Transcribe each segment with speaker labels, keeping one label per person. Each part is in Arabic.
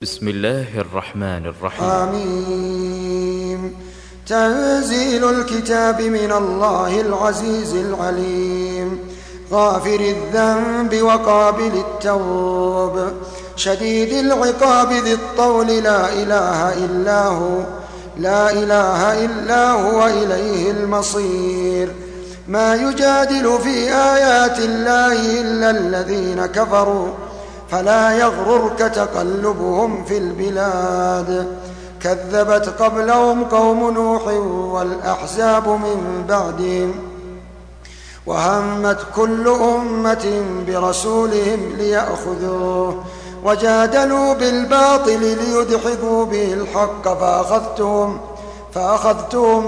Speaker 1: بسم الله الرحمن الرحيم.
Speaker 2: آمين. تنزيل الكتاب من الله العزيز العليم، غافر الذنب وقابل التوب، شديد العقاب ذي الطول، لا إله إلا هو إليه المصير. ما يجادل في آيات الله إلا الذين كفروا، فلا يغررك تقلبهم في البلاد. كذبت قبلهم قوم نوح والأحزاب من بعدهم، وهمت كل أمة برسولهم ليأخذوه، وجادلوا بالباطل ليدحضوا به الحق، فأخذتهم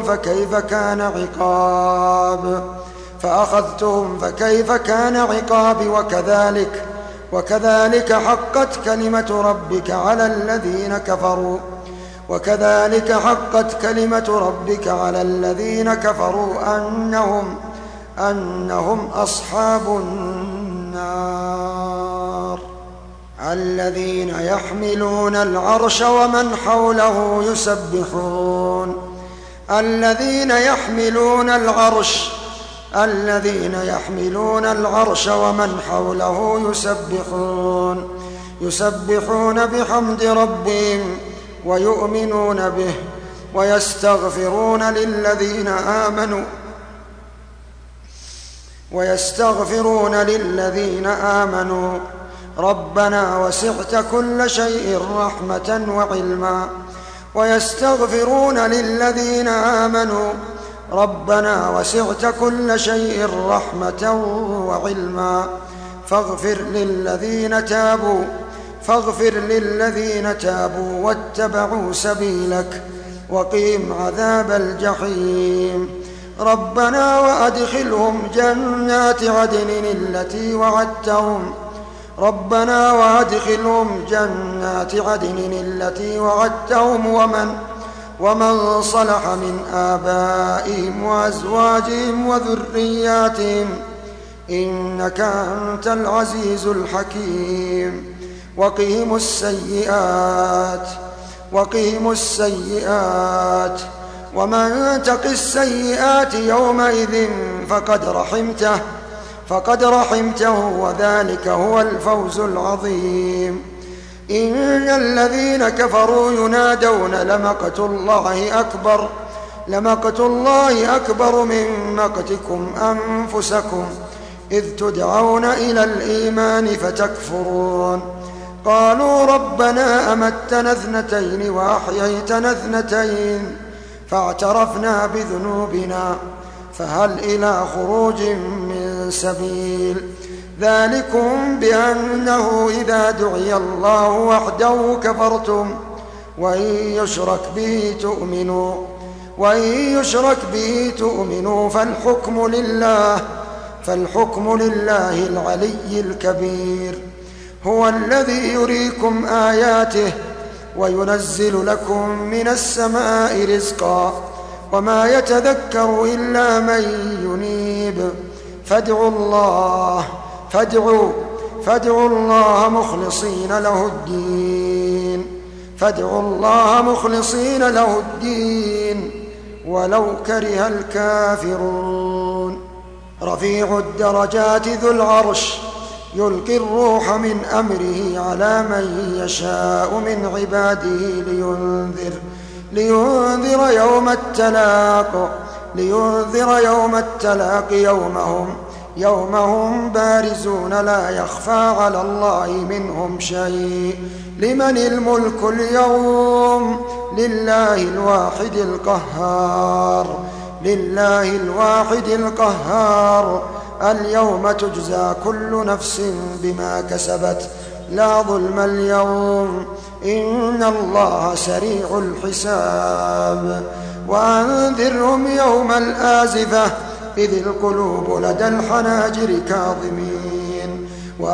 Speaker 2: فكيف كان عقاب وكذلك حقت كلمة ربك على الذين كفروا أنهم أصحاب النار. الذين يحملون العرش ومن حوله يسبحون بحمد ربهم ويؤمنون به ويستغفرون للذين آمنوا ربنا وسعت كل شيء رحمة وعلما فاغفر للذين تابوا واتبعوا سبيلك وقهم عذاب الجحيم. ربنا وأدخلهم جنات عدن التي وعدتهم ومن صلح من آبائهم وأزواجهم وذرياتهم إنك أنت العزيز الحكيم. وقهم السيئات ومن تق السيئات يومئذ فقد رحمته وذلك هو الفوز العظيم. إن الذين كفروا ينادون لمقت الله أكبر من مقتكم أنفسكم إذ تدعون إلى الإيمان فتكفرون. قالوا ربنا أمتنا اثنتين وأحييتنا اثنتين فاعترفنا بذنوبنا فهل إلى خروج من سبيل. ذلكم بأنه إذا دعي الله وحده كفرتم وإن يشرك به تؤمنوا فالحكم لله العلي الكبير. هو الذي يريكم آياته وينزل لكم من السماء رزقا وما يتذكر إلا من ينيب. فادعوا الله مخلصين له الدين ولو كره الكافرون. رفيع الدرجات ذو العرش يلقي الروح من أمره على من يشاء من عباده لينذر يوم التلاق يومهم بارزون لا يخفى على الله منهم شيء. لمن الملك اليوم؟ لله الواحد القهار. اليوم تجزى كل نفس بما كسبت لا ظلم اليوم إن الله سريع الحساب. وأنذرهم يوم الآزفة إذ القلوب لدى الحناجر كاظمين.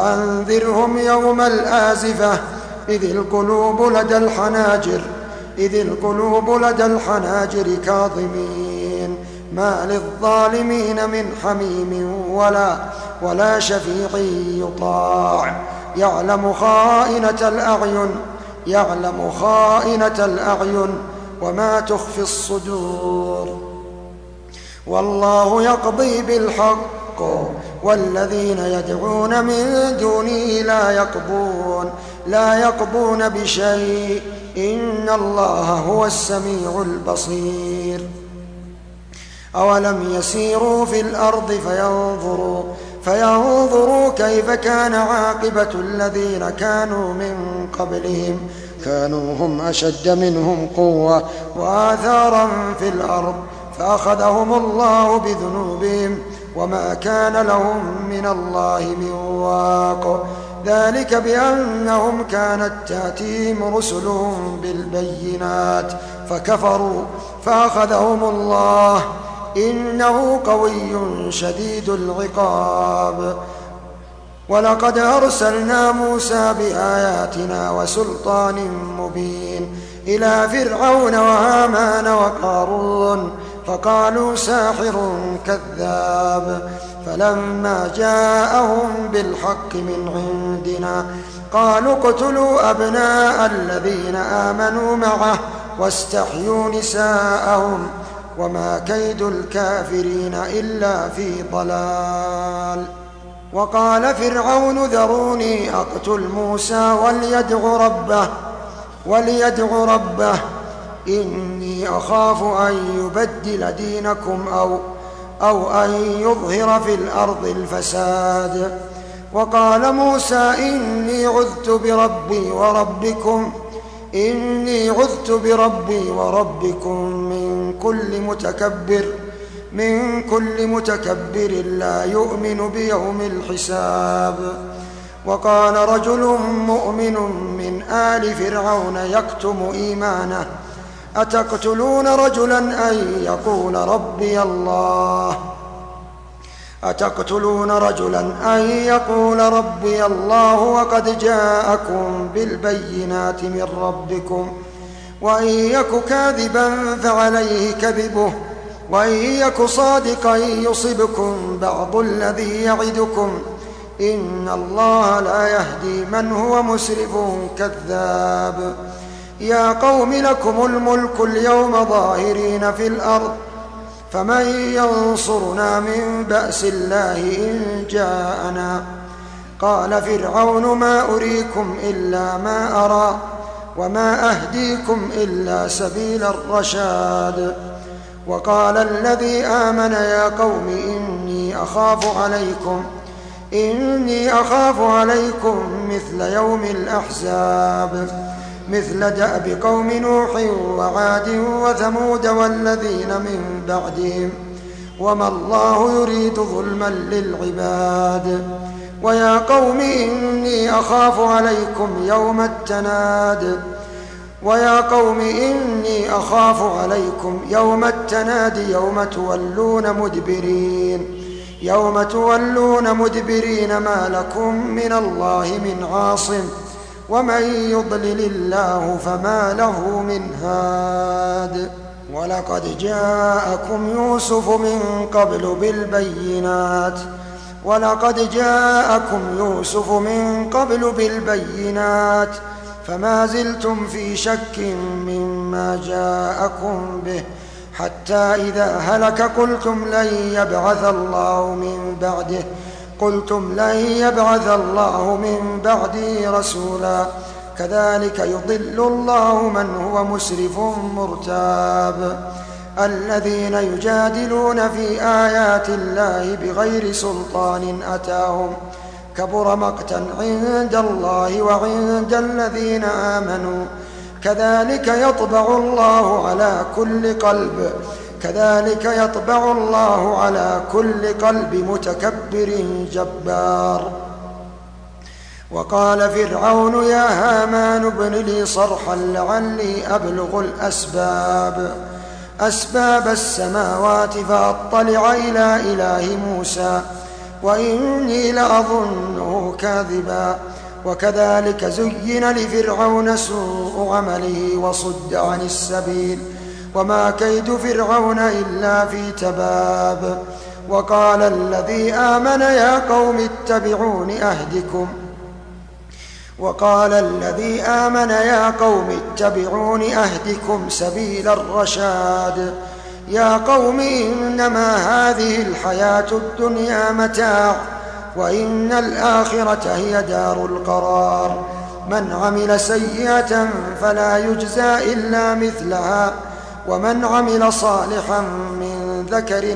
Speaker 2: ما للظالمين من حميم ولا شفيع يطاع. يعلم خائنة الأعين يعلم خائنة الأعين وما تخفي الصدور. والله يقضي بالحق والذين يدعون من دونه لا يقضون بشيء إن الله هو السميع البصير. أولم يسيروا في الأرض فينظروا كيف كان عاقبة الذين كانوا من قبلهم كانوا هم أشد منهم قوة وآثارا في الأرض فأخذهم الله بذنوبهم وما كان لهم من الله من واق. ذلك بأنهم كانت تأتيهم رسلهم بالبينات فكفروا فأخذهم الله إنه قوي شديد العقاب. ولقد أرسلنا موسى بآياتنا وسلطان مبين إلى فرعون وهامان وقارون فقالوا ساحر كذاب. فلما جاءهم بالحق من عندنا قالوا اقتلوا أبناء الذين آمنوا معه واستحيوا نساءهم وما كيد الكافرين إلا في ضلال. وقال فرعون ذروني أقتل موسى وليدع ربه إني أخاف أن يبدل دينكم أو أن يظهر في الأرض الفساد. وقال موسى إني عذت بربي وربكم من كل متكبر لا يؤمن بيوم الحساب. وقال رجل مؤمن من آل فرعون يكتم إيمانه أتقتلون رجلا أن يقول ربي الله وقد جاءكم بالبينات من ربكم وإن يك كاذبا فعليه كذبه وإن يك صادقا يصبكم بعض الذي يعدكم إن الله لا يهدي من هو مسرف كذاب. يا قوم لكم الملك اليوم ظاهرين في الأرض فمن ينصرنا من بأس الله إن جاءنا. قال فرعون ما أريكم إلا ما أرى وما أهديكم إلا سبيل الرشاد. وقال الذي آمن يا قوم إني أخاف عليكم مثل يوم الأحزاب مثل دأب قوم نوح وعاد وثمود والذين من بعدهم وما الله يريد ظلما للعباد. ويا قوم إني أخاف عليكم يوم التناد يوم تولون مدبرين ما لكم من الله من عاصم ومن يضلل الله فما له من هاد. ولقد جاءكم يوسف من قبل بالبينات فما زلتم في شك مما جاءكم به حتى إذا هلك قلتم لن يبعث الله من بعده رسولا كذلك يضل الله من هو مسرف مرتاب. الذين يجادلون في آيات الله بغير سلطان أتاهم كبر مقتا عند الله وعند الذين آمنوا كذلك يطبع الله على كل قلب متكبر جبار. وقال فرعون يا هامان ابن لي صرحا لعلي أبلغ أسباب السماوات فأطلع إلى إله موسى وإني لأظنه كاذبا. وكذلك زين لفرعون سوء عمله وصد عن السبيل وما كيد فرعون إلا في تباب. وقال الذي آمن يا قوم اتبعون أهدكم وقال الذي آمن يا قوم اتبعون أهدكم سبيل الرشاد يا قوم إنما هذه الحياة الدنيا متاع وإن الآخرة هي دار القرار من عمل سيئة فلا يجزى إلا مثلها ومن عمل صالحا من ذكر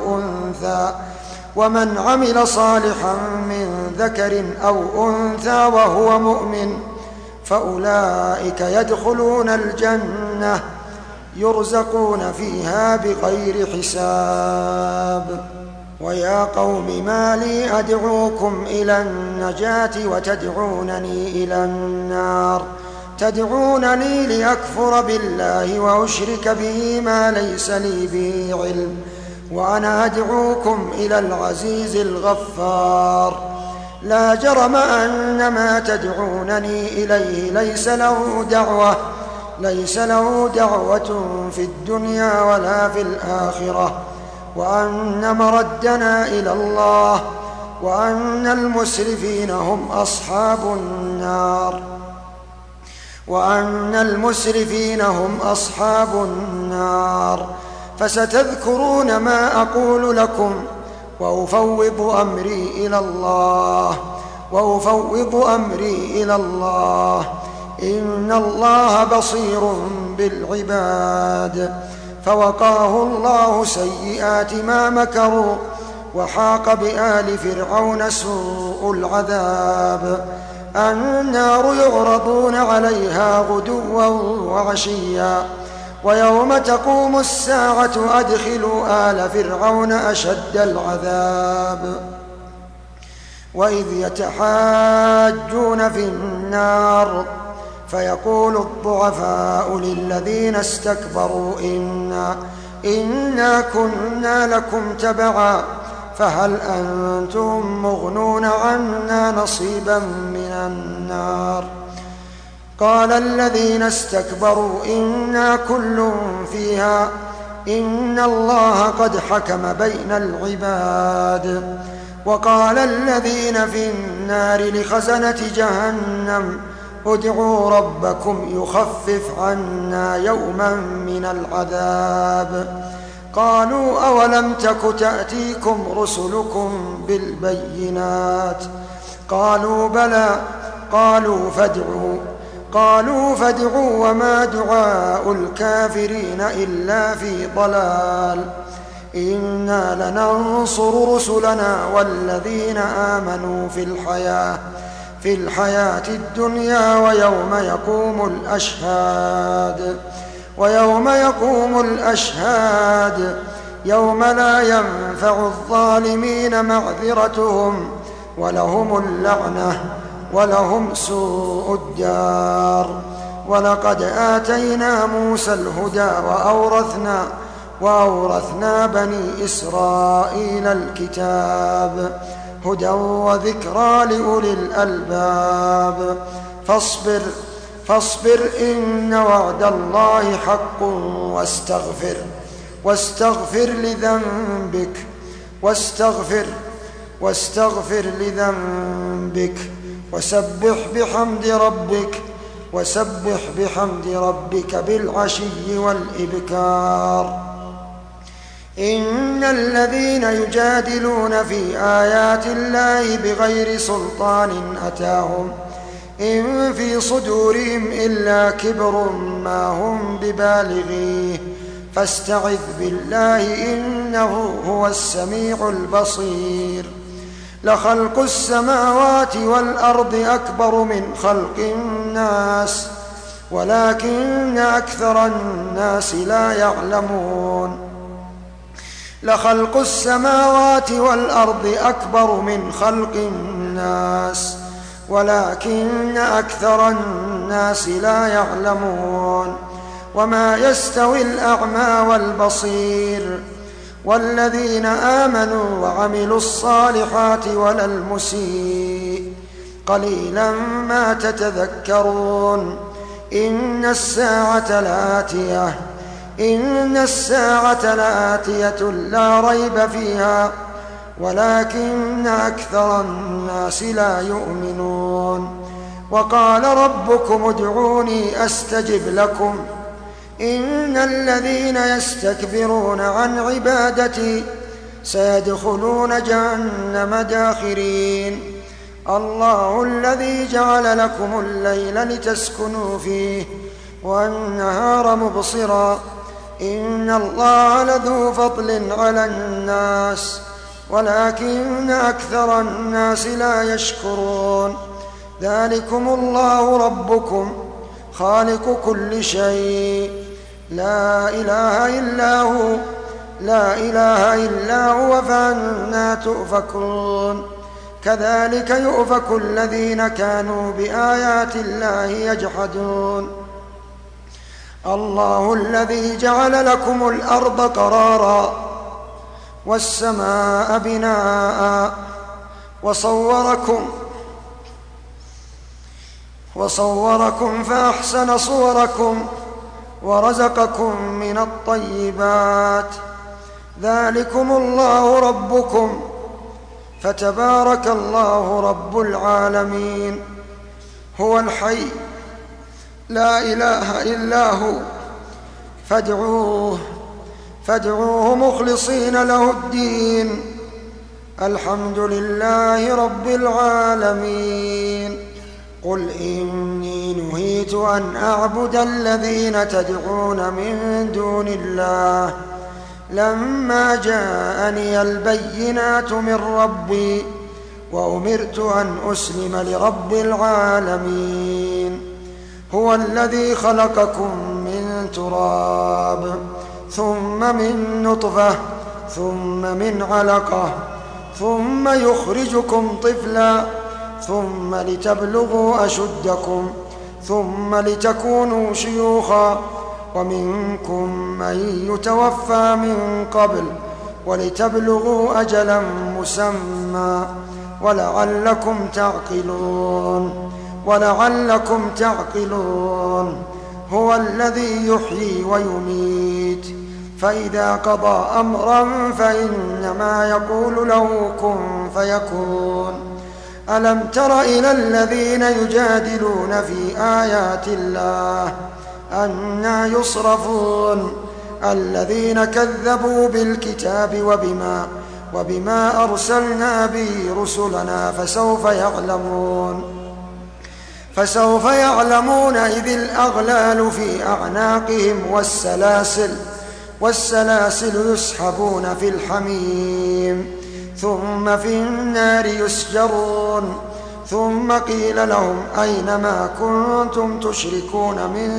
Speaker 2: أو أنثى وهو مؤمن فأولئك يدخلون الجنة يرزقون فيها بغير حساب ويا قوم ما لي أدعوكم إلى النجاة وتدعونني إلى النار تدعونني لأكفر بالله وأشرك به ما ليس لي به علم وأنا أدعوكم إلى العزيز الغفار لا جرم أن ما تدعونني إليه ليس له دعوة في الدنيا ولا في الآخرة وأن مردنا إلى الله وأن المسرفين هم أصحاب النار فستذكرون ما أقول لكم وأفوض أمري إلى الله إن الله بصير بالعباد فوقاه الله سيئات ما مكروا وحاق بآل فرعون سوء العذاب النار يعرضون عليها غدوا وعشيا ويوم تقوم الساعة أدخلوا آل فرعون أشد العذاب وإذ يتحاجون في النار فيقول الضعفاء للذين استكبروا إنا كنا لكم تبعا فهل أنتم مغنون عنا نصيبا من النار قال الذين استكبروا إنا كل فيها إن الله قد حكم بين العباد وقال الذين في النار لخزنة جهنم ادعوا ربكم يخفف عنا يوما من العذاب قالوا أولم تك تأتيكم رسلكم بالبينات قالوا بلى قالوا فادعوا وما دعاء الكافرين إلا في ضلال إنا لننصر رسلنا والذين آمنوا في الحياة الدنيا ويوم يقوم الأشهاد يوم لا ينفع الظالمين معذرتهم ولهم اللعنة ولهم سوء الدار ولقد آتينا موسى الهدى وأورثنا بني إسرائيل الكتاب هدى وذكرى لأولي الألباب فاصبر إن وعد الله حق واستغفر لذنبك وسبح بحمد ربك بالعشي والإبكار إن الذين يجادلون في آيات الله بغير سلطان أتاهم إن في صدورهم إلا كبر ما هم ببالغيه فاستعذ بالله إنه هو السميع البصير لخلق السماوات والأرض أكبر من خلق الناس ولكن أكثر الناس لا يعلمون لخلق السماوات والأرض أكبر من خلق الناس ولكن أكثر الناس لا يعلمون وما يستوي الأعمى والبصير والذين آمنوا وعملوا الصالحات ولا المسيء قليلا ما تتذكرون إن الساعة لآتية لا ريب فيها ولكن أكثر الناس لا يؤمنون وقال ربكم ادعوني أستجب لكم إن الذين يستكبرون عن عبادتي سيدخلون جهنم داخرين الله الذي جعل لكم الليل لتسكنوا فيه والنهار مبصرا إن الله لذو فضل على الناس ولكن أكثر الناس لا يشكرون ذلكم الله ربكم خالق كل شيء لا إله إلا هو فأنى تؤفكون كذلك يؤفك الذين كانوا بآيات الله يجحدون الله الذي جعل لكم الأرض قرارا والسماء بناء وصوركم فأحسن صوركم ورزقكم من الطيبات ذلكم الله ربكم فتبارك الله رب العالمين هو الحي لا إله إلا هو فادعوه مخلصين له الدين الحمد لله رب العالمين قل إني نهيت أن أعبد الذين تدعون من دون الله لما جاءني البينات من ربي وأمرت أن أسلم لرب العالمين هو الذي خلقكم من تراب ثم من نطفة ثم من علقة ثم يخرجكم طفلا ثم لتبلغوا أشدكم ثم لتكونوا شيوخا ومنكم من يتوفى من قبل ولتبلغوا أجلا مسمى ولعلكم تعقلون هو الذي يحيي ويميت فإذا قضى أمرا فإنما يقول له كن فيكون ألم تر إلى الذين يجادلون في آيات الله أنى يصرفون الذين كذبوا بالكتاب وبما أرسلنا به رسلنا فسوف يعلمون إذ الأغلال في أعناقهم والسلاسل يسحبون في الحميم ثم في النار يسجرون ثم قيل لهم أين ما كنتم تشركون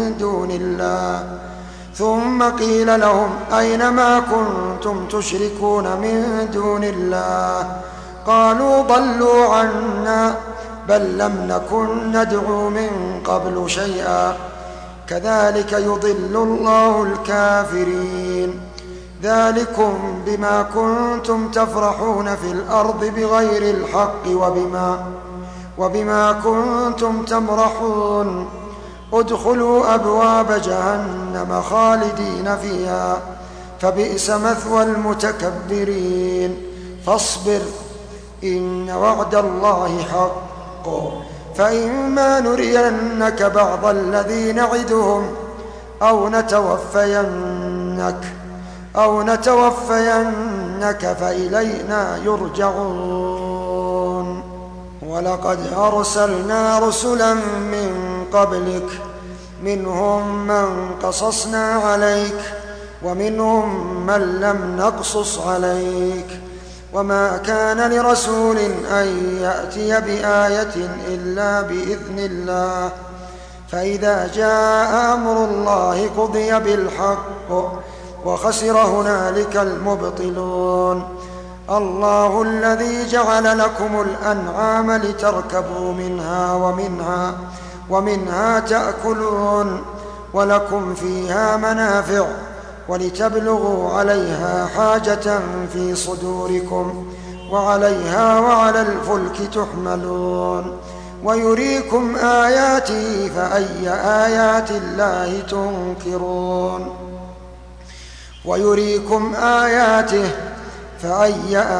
Speaker 2: من دون الله قالوا ضلوا عنا بل لم نكن ندعو من قبل شيئا كذلك يضل الله الكافرين ذلكم بما كنتم تفرحون في الأرض بغير الحق وبما كنتم تمرحون ادخلوا أبواب جهنم خالدين فيها فبئس مثوى المتكبرين فاصبر إن وعد الله حق فإما نرينك بعض الذي نعدهم أو نتوفينك فإلينا يرجعون ولقد أرسلنا رسلا من قبلك منهم من قصصنا عليك ومنهم من لم نقصص عليك وما كان لرسول أن يأتي بآية إلا بإذن الله فإذا جاء أمر الله قضي بالحق وخسر هنالك المبطلون الله الذي جعل لكم الأنعام لتركبوا ومنها تأكلون ولكم فيها منافع ولتبلغوا عليها حاجة في صدوركم وعليها وعلى الفلك تحملون ويريكم آياته فأي آيات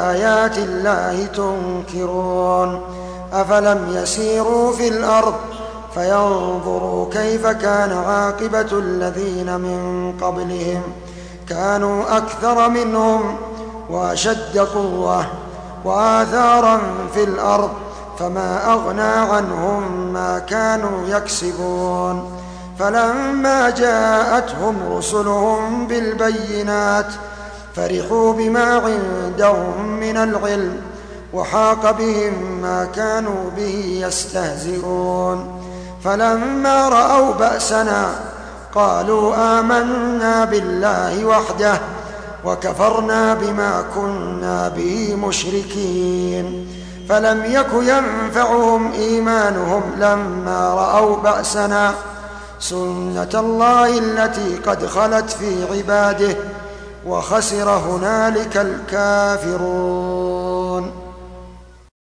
Speaker 2: الله تنكرون أفلم يسيروا في الأرض فينظروا كيف كان عاقبة الذين من قبلهم كانوا أكثر منهم وأشد قوة وآثارا في الأرض فما أغنى عنهم ما كانوا يكسبون فلما جاءتهم رسلهم بالبينات فرحوا بما عندهم من العلم وحاق بهم ما كانوا به يستهزئون فلما رأوا بأسنا قالوا آمنا بالله وحده وكفرنا بما كنا به مشركين فلم يك ينفعهم إيمانهم لما رأوا بأسنا سنة الله التي قد خلت في عباده وخسر هنالك الكافرون.